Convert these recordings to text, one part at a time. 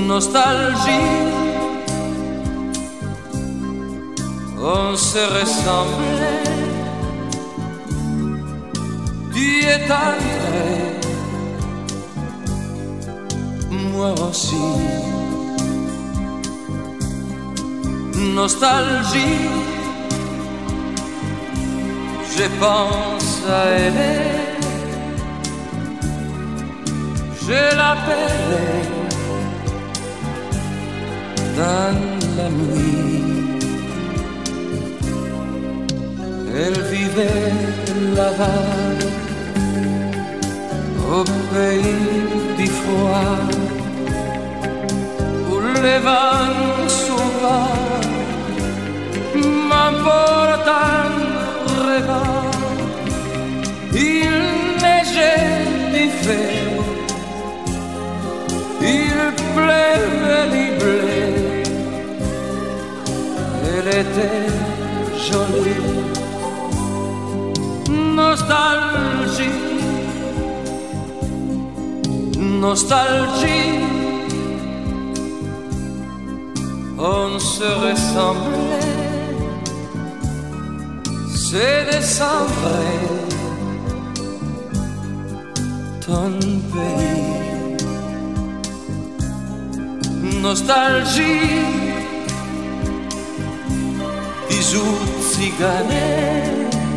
nostalgie. On se ressemblait, tu es entré, moi aussi. Nostalgie, je pense à elle, je l'appelais dans la nuit. Elle vivait là-bas, au pays du froid, où les vents sauvages m'emportent en rêvant. Il neigeait l'hiver, il pleuvait l'hiver. Elle était jolie. Nostalgie, nostalgie, on se ressemblait, c'est décembre, ton pays. Nostalgie, bisous ciganés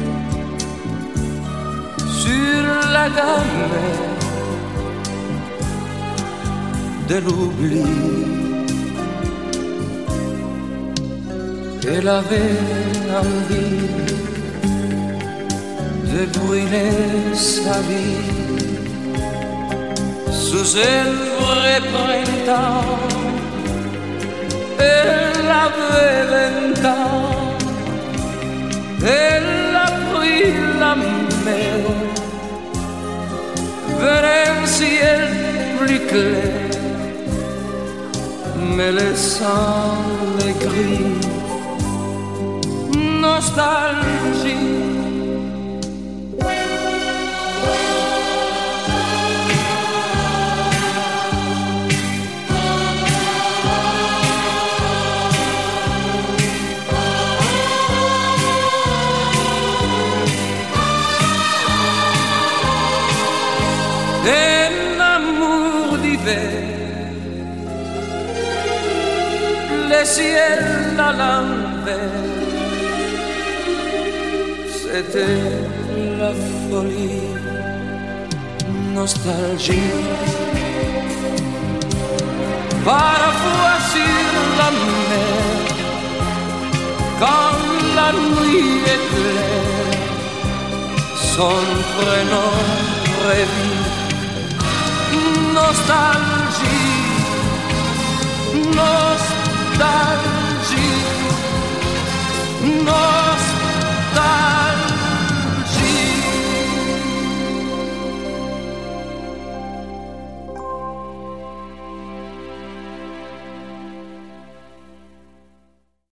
sur la gamme de l'oubli. Elle avait envie de brûler sa vie sous un vrai printemps. Elle avait 20 ans, elle a pris la mer vers un ciel plus clair, mais laissant les gris. Nostalgie, un amour d'hiver, le ciel à l'envers. C'était la folie, nostalgie. Parfois sur la mer, quand la nuit est claire, son prénom revit. Nostalgie, nostalgie, nostalgie.